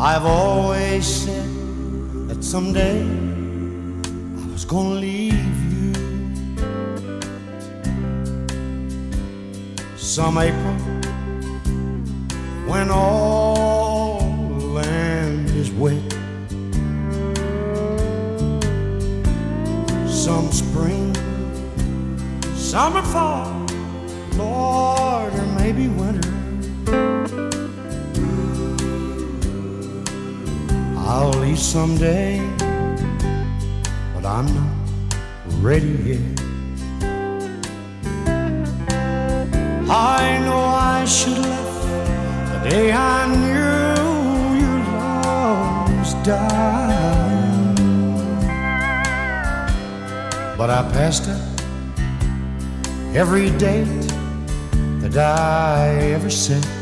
I've always said that someday I was gonna leave you. Some April when all the land is wet, some spring, summer, fall, Lord, or maybe winter. I'll leave someday, but I'm not ready yet. I know I should have left the day I knew your love was dying, but I passed up every date that I ever set.